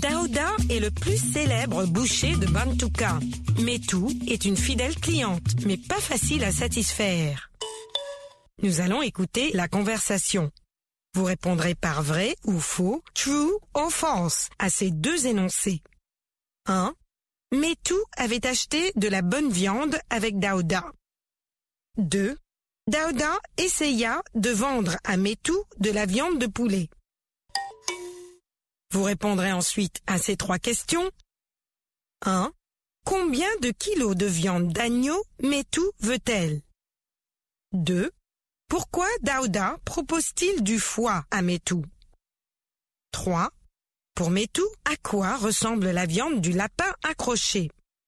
Daouda est le plus célèbre boucher de Bantuka. Metu est une fidèle cliente, mais pas facile à satisfaire. Nous allons écouter la conversation. Vous répondrez par vrai ou faux, true ou false, à ces deux énoncés. 1. Metu avait acheté de la bonne viande avec Daouda. 2. Daouda essaya de vendre à Metu de la viande de poulet. Vous répondrez ensuite à ces trois questions. 1. Combien de kilos de viande d'agneau Metu veut-elle? 2. Pourquoi Daouda propose-t-il du foie à Metu? 3. Pour Metu, à quoi ressemble la viande du lapin accroché?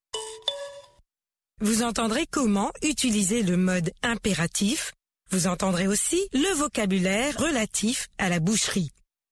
Vous entendrez comment utiliser le mode impératif. Vous entendrez aussi le vocabulaire relatif à la boucherie.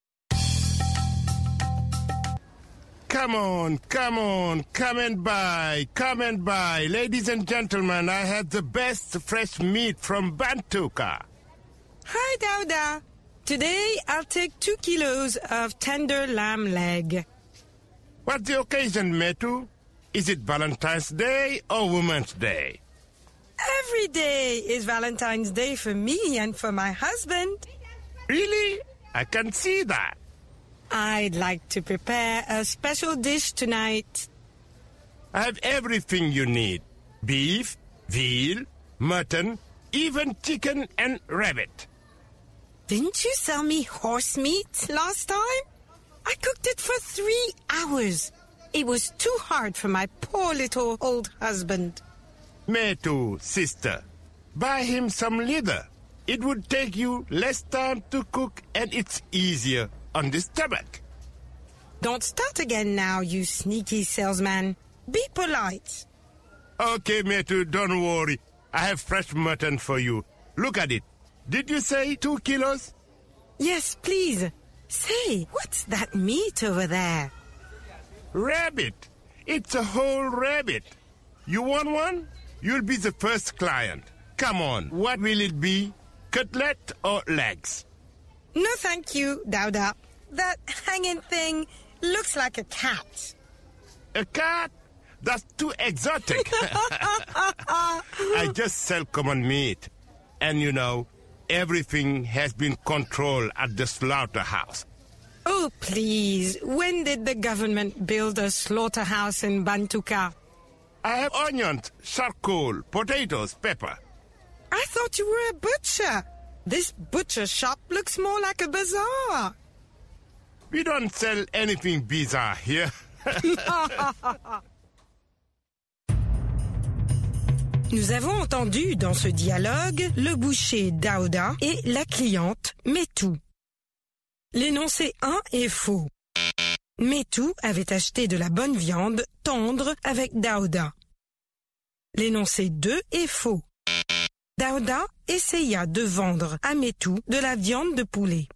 Come on, come and buy. Ladies and gentlemen, I have the best fresh meat from Bantuka. Hi, Daouda. Today, I'll take 2 kilos of tender lamb leg. What's the occasion, Metu? Is it Valentine's Day or Women's Day? Every day is Valentine's Day for me and for my husband. Really? I can see that. I'd like to prepare a special dish tonight. I have everything you need. Beef, veal, mutton, even chicken and rabbit. Didn't you sell me horse meat last time? I cooked it for 3 hours. It was too hard for my poor little old husband. Metu, sister, buy him some leather. It would take you less time to cook and it's easier on the stomach. Don't start again now, you sneaky salesman. Be polite. Okay, Metu, don't worry. I have fresh mutton for you. Look at it. Did you say 2 kilos? Yes, please. Say, what's that meat over there? Rabbit. It's a whole rabbit. You want one? You'll be the first client. Come on, what will it be? Cutlet or legs? No, thank you, Daouda. That hanging thing looks like a cat. A cat? That's too exotic. I just sell common meat. And you know, everything has been controlled at the slaughterhouse. Oh, please. When did the government build a slaughterhouse in Bantuka? I have onions, charcoal, potatoes, pepper. I thought you were a butcher. This butcher shop looks more like a bazaar. We don't sell anything bizarre here. Nous avons entendu dans ce dialogue le boucher Daouda et la cliente Metu. L'énoncé 1 est faux. Metu avait acheté de la bonne viande tendre avec Daouda. L'énoncé 2 est faux. Daouda essaya de vendre à Metu de la viande de poulet.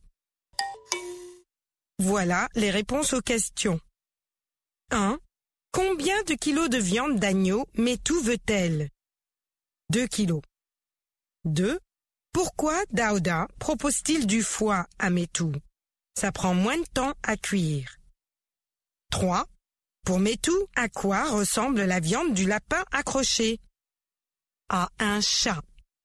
Voilà les réponses aux questions. 1. Combien de kilos de viande d'agneau Metu veut-elle? 2 kilos. 2. Pourquoi Daouda propose-t-il du foie à Metu? Ça prend moins de temps à cuire. 3. Pour Metu, à quoi ressemble la viande du lapin accroché? À un chat.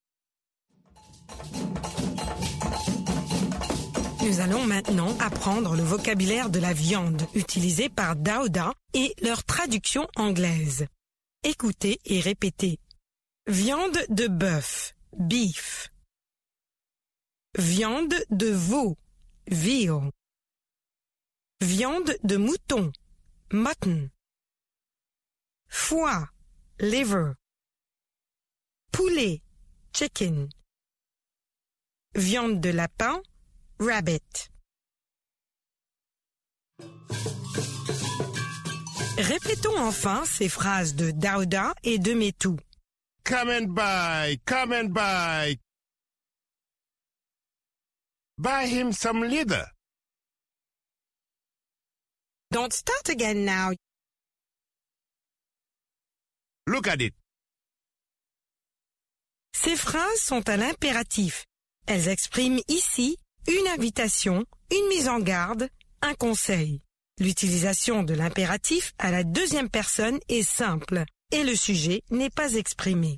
Nous allons maintenant apprendre le vocabulaire de la viande utilisé par Daouda et leur traduction anglaise. Écoutez et répétez. Viande de bœuf, beef. Viande de veau, veal. Viande de mouton, mutton. Foie, liver. Poulet, chicken. Viande de lapin, rabbit. Répétons enfin ces phrases de Daouda et de Metu. Come and buy, come and buy. Buy him some leather. Don't start again now. Look at it. Ces phrases sont à l'impératif. Elles expriment ici une invitation, une mise en garde, un conseil. L'utilisation de l'impératif à la deuxième personne est simple et le sujet n'est pas exprimé.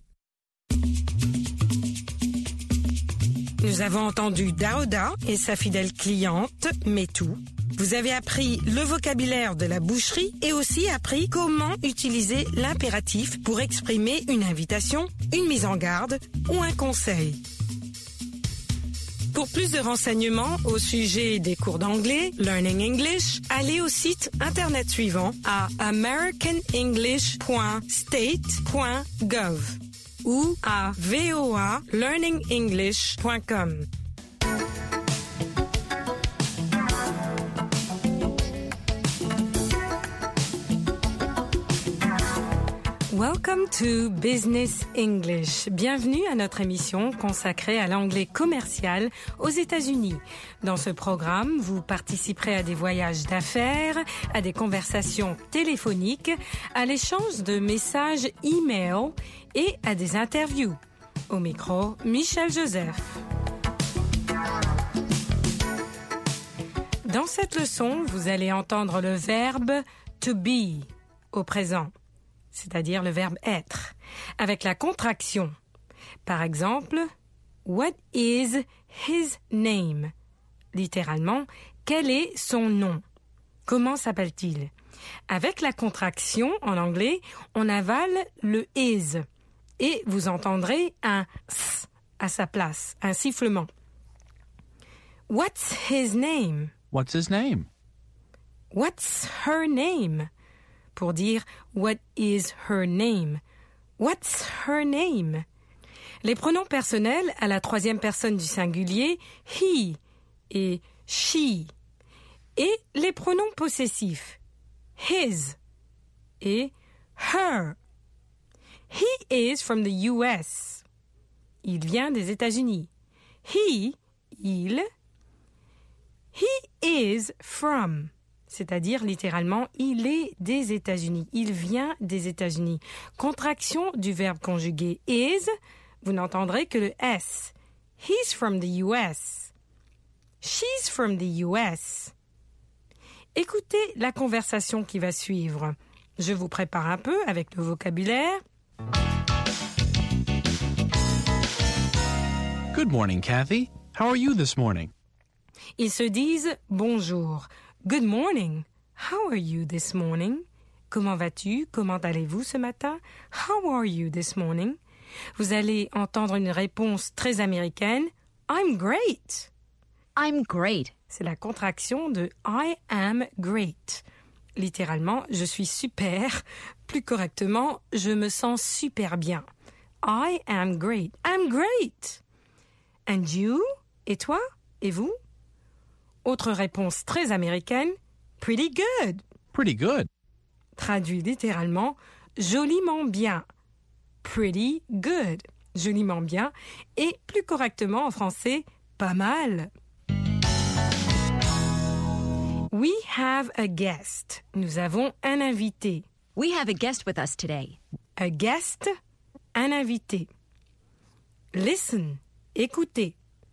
Nous avons entendu Daouda et sa fidèle cliente, Metou. Vous avez appris le vocabulaire de la boucherie et aussi appris comment utiliser l'impératif pour exprimer une invitation, une mise en garde ou un conseil. Pour plus de renseignements au sujet des cours d'anglais, Learning English, allez au site internet suivant à americanenglish.state.gov ou à voalearningenglish.com. Welcome to Business English. Bienvenue à notre émission consacrée à l'anglais commercial aux États-Unis. Dans ce programme, vous participerez à des voyages d'affaires, à des conversations téléphoniques, à l'échange de messages e-mail et à des interviews. Au micro, Michel Joseph. Dans cette leçon, vous allez entendre le verbe to be au présent, c'est-à-dire le verbe être, avec la contraction. Par exemple, what is his name? Littéralement, quel est son nom? Comment s'appelle-t-il? Avec la contraction, en anglais, on avale le is et vous entendrez un s à sa place, un sifflement. What's his name? What's his name? What's her name? Pour dire what is her name? What's her name? Les pronoms personnels à la troisième personne du singulier, he et she. Et les pronoms possessifs, his et her. He is from the US. Il vient des États-Unis. Il. He is from. C'est-à-dire, littéralement, il est des États-Unis. Il vient des États-Unis. Contraction du verbe conjugué is, vous n'entendrez que le S. He's from the US. She's from the US. Écoutez la conversation qui va suivre. Je vous prépare un peu avec le vocabulaire. Good morning, Kathy. How are you this morning? Ils se disent bonjour. Good morning. How are you this morning? Comment vas-tu? Comment allez-vous ce matin? How are you this morning? Vous allez entendre une réponse très américaine. I'm great. I'm great. C'est la contraction de I am great. Littéralement, je suis super. Plus correctement, je me sens super bien. I am great. I'm great. And you? Et toi? Et vous? Autre réponse très américaine, pretty good. Pretty good. Traduit littéralement, joliment bien. Pretty good. Joliment bien. Et plus correctement en français, pas mal. We have a guest. Nous avons un invité. We have a guest with us today. A guest, un invité. Listen, écoutez.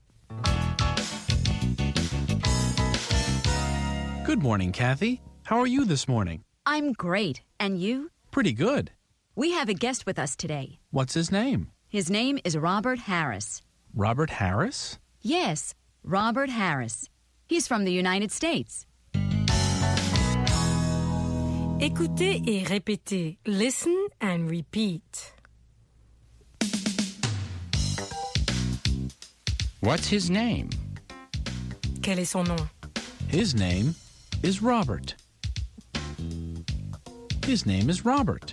Good morning, Kathy. How are you this morning? I'm great. And you? Pretty good. We have a guest with us today. What's his name? His name is Robert Harris. Robert Harris? Yes, Robert Harris. He's from the United States. Écoutez et répétez. Listen and repeat. What's his name? Quel est son nom? His name is Robert. His name is Robert.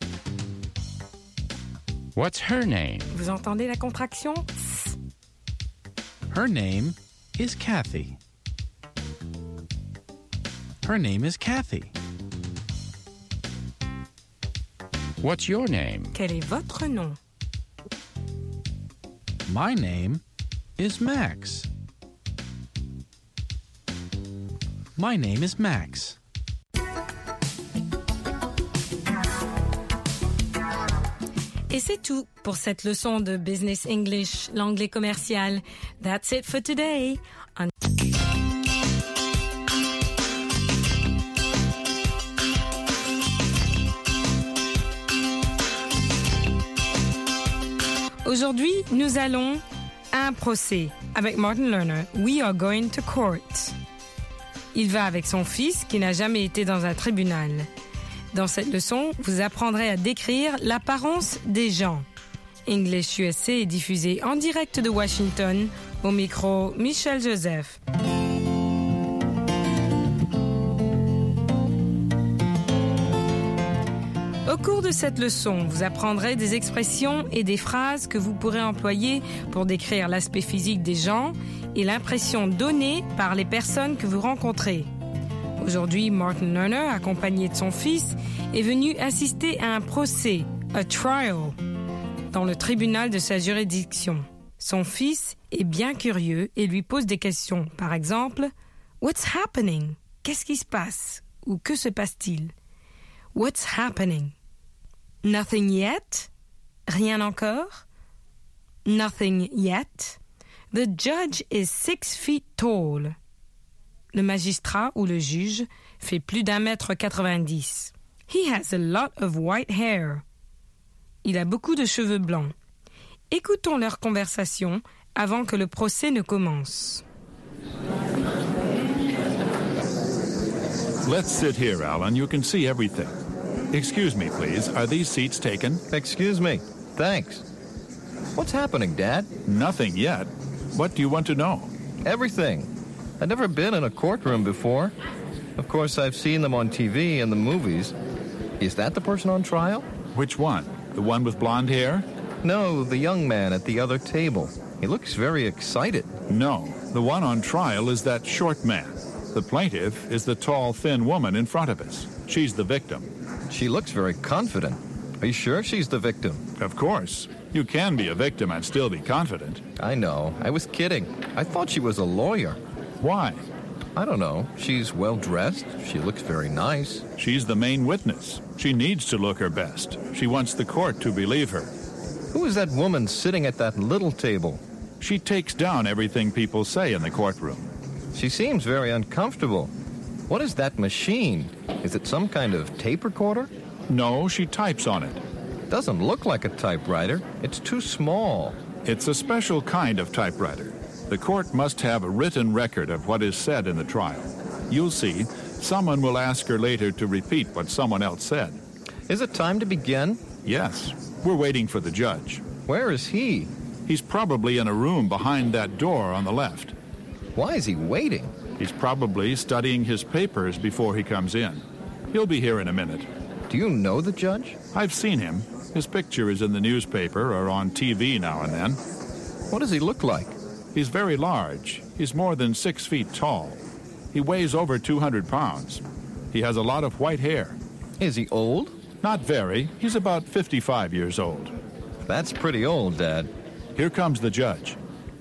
What's her name? Vous entendez la contraction? Her name is Kathy. Her name is Kathy. What's your name? Quel est votre nom? My name is Max. My name is Max. Et c'est tout pour cette leçon de Business English, l'anglais commercial. That's it for today. Aujourd'hui, nous allons à un procès. Avec Martin Lerner, We are going to court. Il va avec son fils qui n'a jamais été dans un tribunal. Dans cette leçon, vous apprendrez à décrire l'apparence des gens. English USA est diffusé en direct de Washington. Au micro, Michel Joseph. Au cours de cette leçon, vous apprendrez des expressions et des phrases que vous pourrez employer pour décrire l'aspect physique des gens et l'impression donnée par les personnes que vous rencontrez. Aujourd'hui, Martin Lerner, accompagné de son fils, est venu assister à un procès, a trial, dans le tribunal de sa juridiction. Son fils est bien curieux et lui pose des questions. Par exemple, « What's happening ?» Qu'est-ce qui se passe? Ou que se passe-t-il? What's happening? Nothing yet? Rien encore? Nothing yet? The judge is 6 feet tall. Le magistrat ou le juge fait plus d'1,90 m. He has a lot of white hair. Il a beaucoup de cheveux blancs. Écoutons leur conversation avant que le procès ne commence. Let's sit here, Alan. You can see everything. Excuse me, please. Are these seats taken? Excuse me. Thanks. What's happening, Dad? Nothing yet. What do you want to know? Everything. I've never been in a courtroom before. Of course, I've seen them on TV and the movies. Is that the person on trial? Which one? The one with blonde hair? No, the young man at the other table. He looks very excited. No. The one on trial is that short man. The plaintiff is the tall, thin woman in front of us. She's the victim. She looks very confident. Are you sure she's the victim? Of course. You can be a victim and still be confident. I know. I was kidding. I thought she was a lawyer. Why? I don't know. She's well dressed. She looks very nice. She's the main witness. She needs to look her best. She wants the court to believe her. Who is that woman sitting at that little table? She takes down everything people say in the courtroom. She seems very uncomfortable. What is that machine? Is it some kind of tape recorder? No, she types on it. Doesn't look like a typewriter. It's too small. It's a special kind of typewriter. The court must have a written record of what is said in the trial. You'll see, someone will ask her later to repeat what someone else said. Is it time to begin? Yes. We're waiting for the judge. Where is he? He's probably in a room behind that door on the left. Why is he waiting? He's probably studying his papers before he comes in. He'll be here in a minute. Do you know the judge? I've seen him. His picture is in the newspaper or on TV now and then. What does he look like? He's very large. He's more than 6 feet tall. He weighs over 200 pounds. He has a lot of white hair. Is he old? Not very. He's about 55 years old. That's pretty old, Dad. Here comes the judge.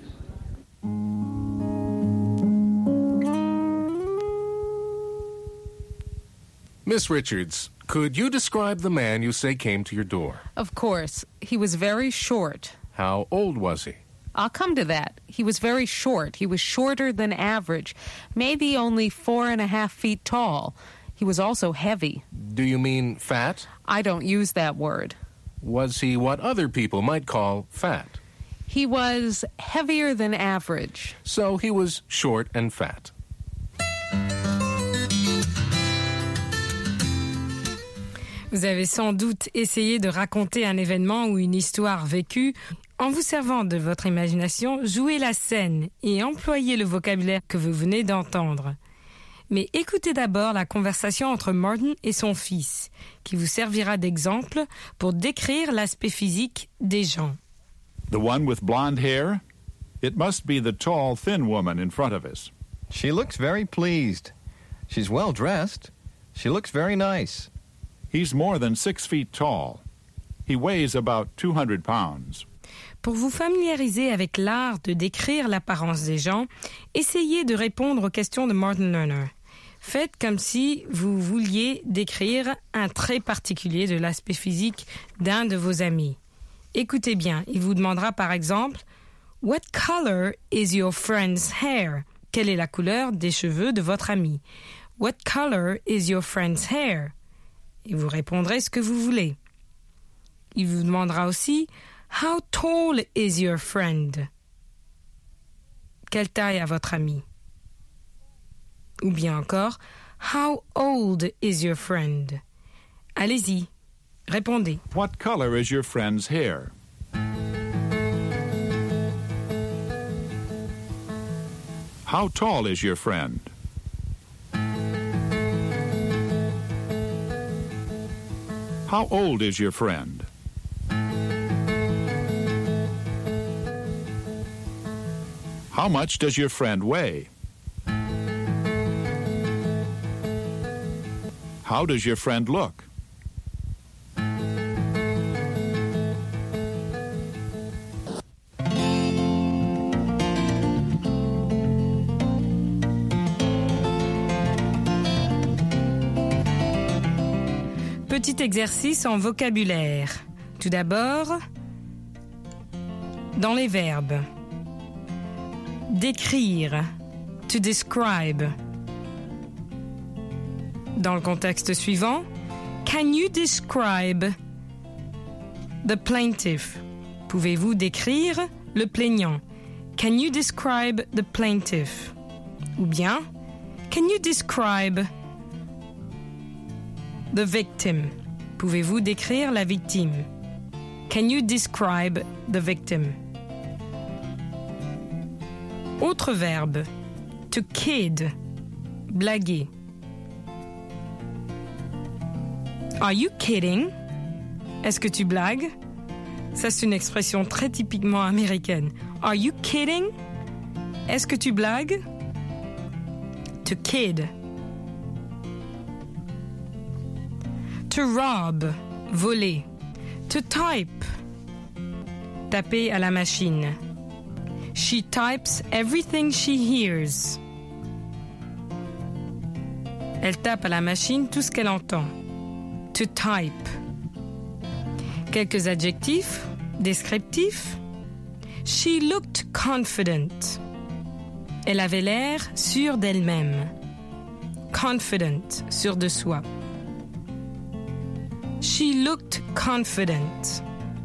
Miss Richards, could you describe the man you say came to your door? Of course. He was very short. How old was he? I'll come to that. He was very short. He was shorter than average, maybe only 4.5 feet tall. He was also heavy. Do you mean fat? I don't use that word. Was he what other people might call fat? He was heavier than average. So he was short and fat. Vous avez sans doute essayé de raconter un événement ou une histoire vécue. En vous servant de votre imagination, jouez la scène et employez le vocabulaire que vous venez d'entendre. Mais écoutez d'abord la conversation entre Martin et son fils, qui vous servira d'exemple pour décrire l'aspect physique des gens. The one with blonde hair? It must be the tall, thin woman in front of us. She looks very pleased. She's well dressed. She looks very nice. He's more than 6 feet tall. He weighs about 200 pounds. Pour vous familiariser avec l'art de décrire l'apparence des gens, essayez de répondre aux questions de Martin Lerner. Faites comme si vous vouliez décrire un trait particulier de l'aspect physique d'un de vos amis. Écoutez bien, il vous demandera par exemple « What color is your friend's hair ?» Quelle est la couleur des cheveux de votre ami? « What color is your friend's hair ?» Et vous répondrez ce que vous voulez. Il vous demandera aussi How tall is your friend? Quelle taille a votre ami? Ou bien encore, how old is your friend? Allez-y, répondez. What color is your friend's hair? How tall is your friend? How old is your friend? How much does your friend weigh? How does your friend look? Petit exercice en vocabulaire. Tout d'abord, dans les verbes. Décrire, to describe. Dans le contexte suivant, can you describe the plaintiff? Pouvez-vous décrire le plaignant? Can you describe the plaintiff? Ou bien, can you describe the victim? Pouvez-vous décrire la victime? Can you describe the victim? Autre verbe, to kid, blaguer. Are you kidding? Est-ce que tu blagues? Ça, c'est une expression très typiquement américaine. Are you kidding? Est-ce que tu blagues? To kid. To rob, voler. To type, taper à la machine. She types everything she hears. Elle tape à la machine tout ce qu'elle entend. To type. Quelques adjectifs descriptifs. She looked confident. Elle avait l'air sûre d'elle-même. Confident, sûre de soi. She looked confident.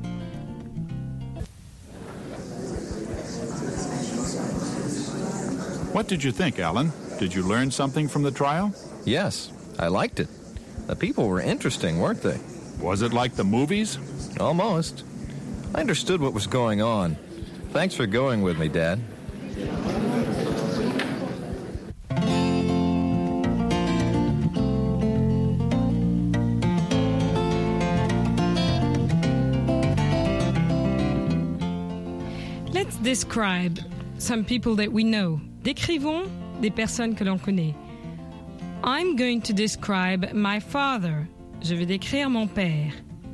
What did you think, Alan? Did you learn something from the trial? Yes, I liked it. The people were interesting, weren't they? Was it like the movies? Almost. I understood what was going on. Thanks for going with me, Dad. Let's describe some people that we know. Décrivons des personnes que l'on connaît. I'm going to describe my father. Je vais décrire mon père.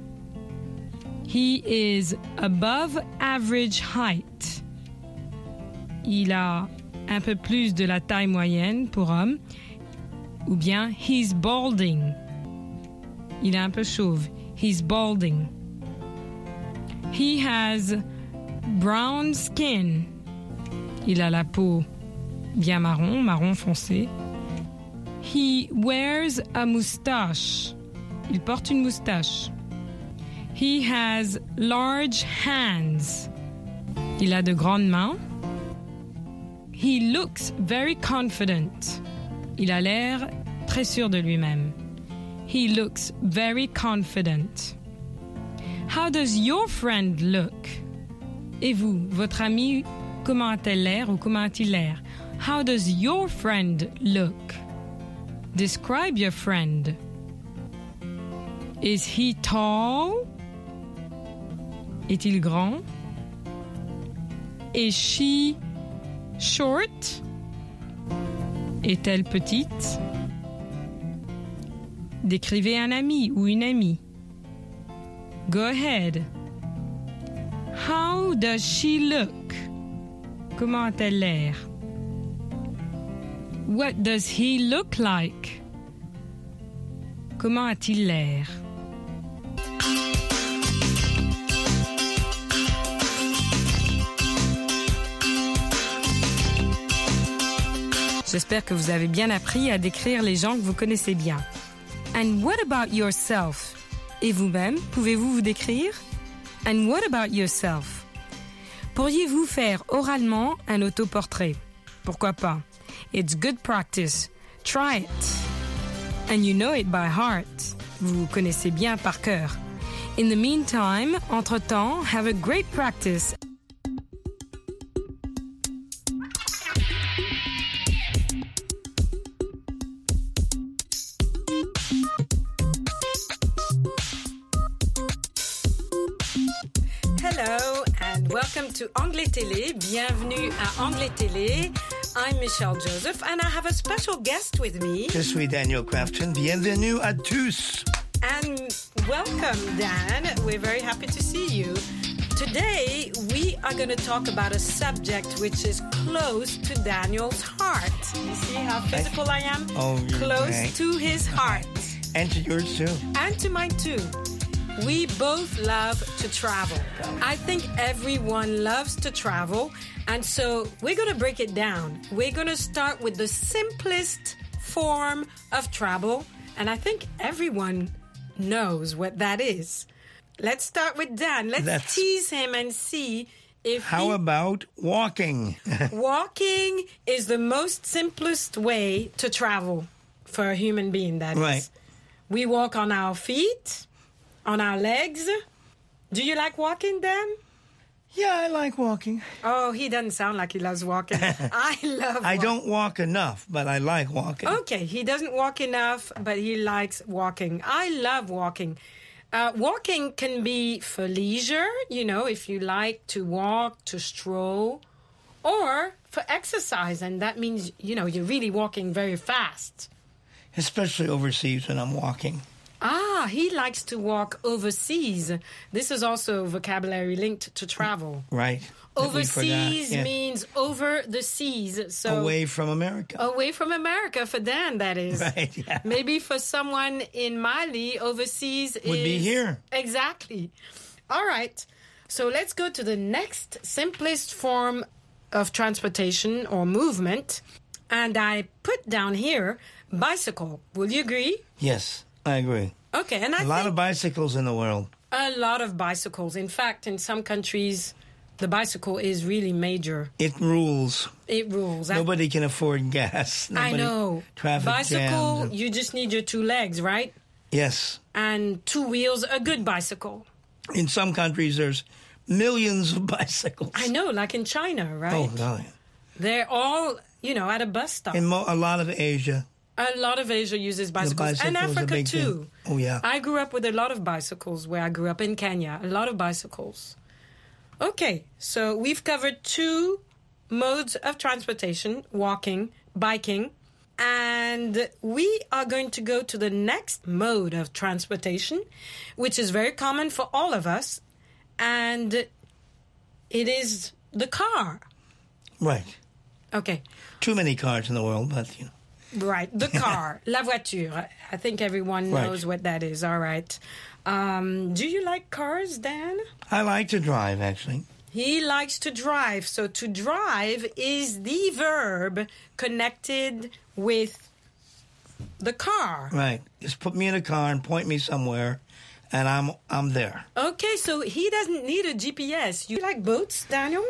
He is above average height. Il a un peu plus de la taille moyenne pour homme. Ou bien, he's balding. Il est un peu chauve. He's balding. He has brown skin. Il a la peau bien marron, marron foncé. He wears a moustache. Il porte une moustache. He has large hands. Il a de grandes mains. He looks very confident. Il a l'air très sûr de lui-même. He looks very confident. How does your friend look? Et vous, votre ami, comment a-t-elle l'air ou comment a-t-il l'air? How does your friend look? Describe your friend. Is he tall? Est-il grand? Is she short? Est-elle petite? Décrivez un ami ou une amie. Go ahead. How does she look? Comment a-t-elle l'air? What does he look like? Comment a-t-il l'air? J'espère que vous avez bien appris à décrire les gens que vous connaissez bien. And what about yourself? Et vous-même, pouvez-vous vous décrire? And what about yourself? Pourriez-vous faire oralement un autoportrait? Pourquoi pas? It's good practice. Try it. And you know it by heart. Vous connaissez bien par cœur. In the meantime, entre-temps, have a great practice. Hello and welcome to Anglais Télé. Bienvenue à Anglais Télé. I'm Michelle Joseph and I have a special guest with me. Je suis Daniel Crafton. Bienvenue à tous. And welcome, Dan. We're very happy to see you. Today, we are going to talk about a subject which is close to Daniel's heart. You see how physical I am? Oh, you're close right. to his heart. And to yours too. And to mine too. We both love to travel. I think everyone loves to travel. And so we're going to break it down. We're going to start with the simplest form of travel. And I think everyone knows what that is. Let's start with Dan. Let's tease him and see if How about walking? Walking is the most simplest way to travel for a human being, that is. Right. We walk on our feet, on our legs. Do you like walking, Dan? Yeah, I like walking. Oh, he doesn't sound like he loves walking. I love walking. I don't walk enough, but I like walking. Okay, he doesn't walk enough, but he likes walking. I love walking. Walking can be for leisure, you know, if you like to walk, to stroll, or for exercise, and that means, you know, you're really walking very fast. Especially overseas when I'm walking. Ah, he likes to walk overseas. This is also vocabulary linked to travel. Right. Overseas means over the seas. So away from America. Away from America for Dan, that is. Right, yeah. Maybe for someone in Mali, overseas Would be here. Exactly. All right. So let's go to the next simplest form of transportation or movement. And I put down here bicycle. Will you agree? Yes, I agree. Okay, and a lot of bicycles in the world. A lot of bicycles. In fact, in some countries, the bicycle is really major. It rules. It rules. Nobody can afford gas. I know. Traffic bicycle, jams. you just need your two legs, right? Yes. And two wheels, a good bicycle. In some countries, there's millions of bicycles. I know, like in China, right? Oh, God. They're all, you know, at a bus stop. In a lot of Asia. A lot of Asia uses bicycles. And Africa, too. Oh, yeah. I grew up with a lot of bicycles where I grew up in Kenya. A lot of bicycles. Okay, so we've covered two modes of transportation, walking, biking. And we are going to go to the next mode of transportation, which is very common for all of us. And it is the car. Right. Okay. Too many cars in the world, but, you know. Right, the car, la voiture. I think everyone knows what that is. All right. Do you like cars, Dan? I like to drive, actually. He likes to drive. So to drive is the verb connected with the car. Right. Just put me in a car and point me somewhere, and I'm there. Okay, so he doesn't need a GPS. You like boats, Daniel?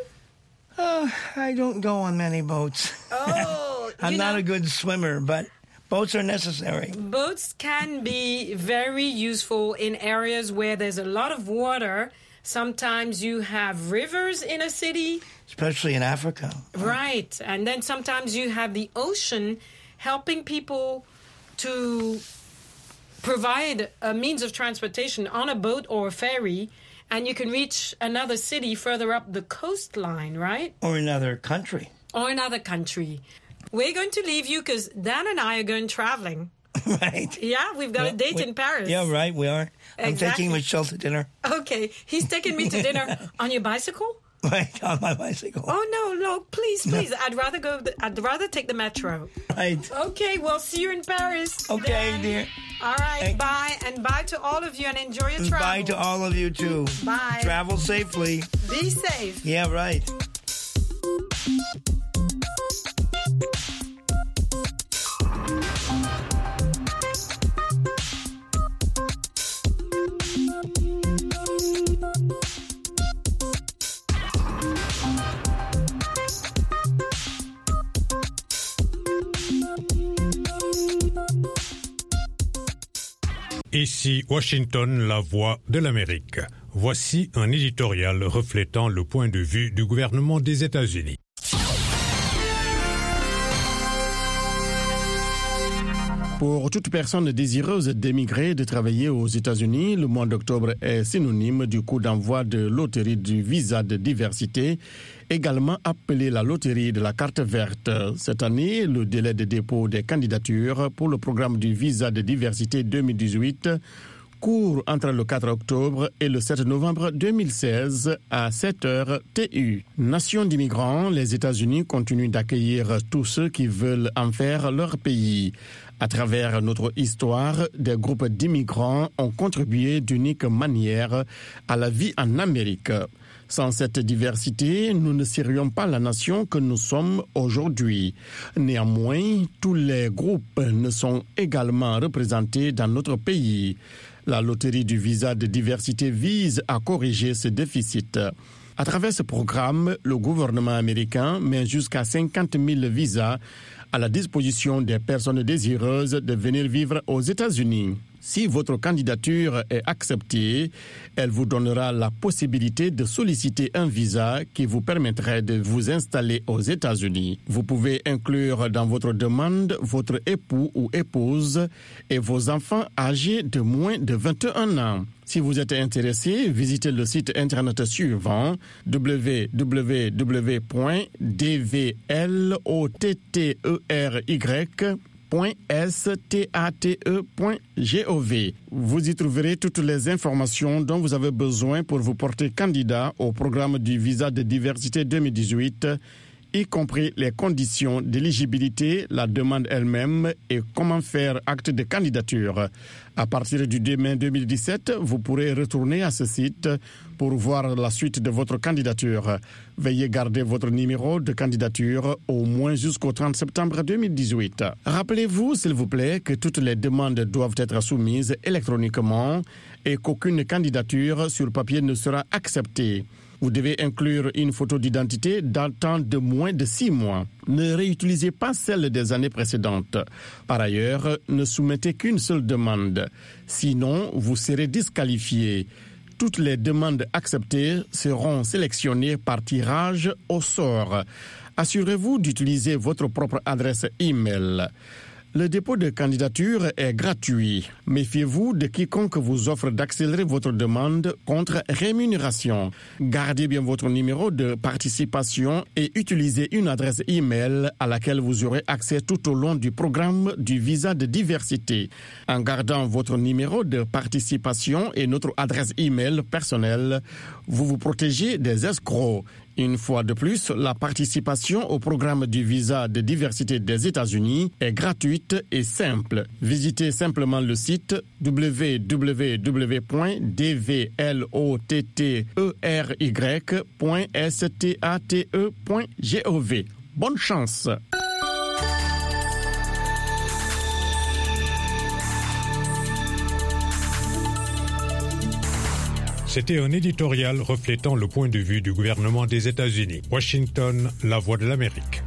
I don't go on many boats. Oh, I'm not a good swimmer, but boats are necessary. Boats can be very useful in areas where there's a lot of water. Sometimes you have rivers in a city. Especially in Africa. Right. And then sometimes you have the ocean helping people to provide a means of transportation on a boat or a ferry. And you can reach another city further up the coastline, right? Or another country. Or another country. We're going to leave you because Dan and I are going traveling. Right. Yeah, we've got a date in Paris. Yeah, right, we are. I'm taking Michelle to dinner. Okay, he's taking me to dinner on your bicycle? Right, on my bicycle. Oh, no, please. I'd rather take the metro. Right. Okay, well, see you in Paris. Okay, dear. All right, bye. And bye to all of you and enjoy your travel. Bye to all of you, too. Bye. Travel safely. Be safe. Yeah, right. Ici Washington, la voix de l'Amérique. Voici un éditorial reflétant le point de vue du gouvernement des États-Unis. Pour toute personne désireuse d'émigrer, de travailler aux États-Unis, le mois d'octobre est synonyme du coup d'envoi de loterie du visa de diversité, également appelée la loterie de la carte verte. Cette année, le délai de dépôt des candidatures pour le programme du visa de diversité 2018 court entre le 4 octobre et le 7 novembre 2016 à 7h TU. Nation d'immigrants, les États-Unis continuent d'accueillir tous ceux qui veulent en faire leur pays. À travers notre histoire, des groupes d'immigrants ont contribué d'unique manière à la vie en Amérique. Sans cette diversité, nous ne serions pas la nation que nous sommes aujourd'hui. Néanmoins, tous les groupes ne sont également représentés dans notre pays. La loterie du visa de diversité vise à corriger ce déficit. À travers ce programme, le gouvernement américain met jusqu'à 50 000 visas à la disposition des personnes désireuses de venir vivre aux États-Unis. Si votre candidature est acceptée, elle vous donnera la possibilité de solliciter un visa qui vous permettrait de vous installer aux États-Unis. Vous pouvez inclure dans votre demande votre époux ou épouse et vos enfants âgés de moins de 21 ans. Si vous êtes intéressé, visitez le site internet suivant www.dvlotery.state.gov. Vous y trouverez toutes les informations dont vous avez besoin pour vous porter candidat au programme du visa de diversité 2018, y compris les conditions d'éligibilité, la demande elle-même et comment faire acte de candidature. À partir du 2 mai 2017, vous pourrez retourner à ce site pour voir la suite de votre candidature. Veuillez garder votre numéro de candidature au moins jusqu'au 30 septembre 2018. Rappelez-vous, s'il vous plaît, que toutes les demandes doivent être soumises électroniquement et qu'aucune candidature sur papier ne sera acceptée. Vous devez inclure une photo d'identité datant de moins de 6 mois. Ne réutilisez pas celle des années précédentes. Par ailleurs, ne soumettez qu'une seule demande. Sinon, vous serez disqualifié. Toutes les demandes acceptées seront sélectionnées par tirage au sort. Assurez-vous d'utiliser votre propre adresse e-mail. Le dépôt de candidature est gratuit. Méfiez-vous de quiconque vous offre d'accélérer votre demande contre rémunération. Gardez bien votre numéro de participation et utilisez une adresse e-mail à laquelle vous aurez accès tout au long du programme du visa de diversité. En gardant votre numéro de participation et notre adresse e-mail personnelle, vous vous protégez des escrocs. Une fois de plus, la participation au programme du visa de diversité des États-Unis est gratuite et simple. Visitez simplement le site www.dvlotery.state.gov. Bonne chance! C'était un éditorial reflétant le point de vue du gouvernement des États-Unis. Washington, la voix de l'Amérique.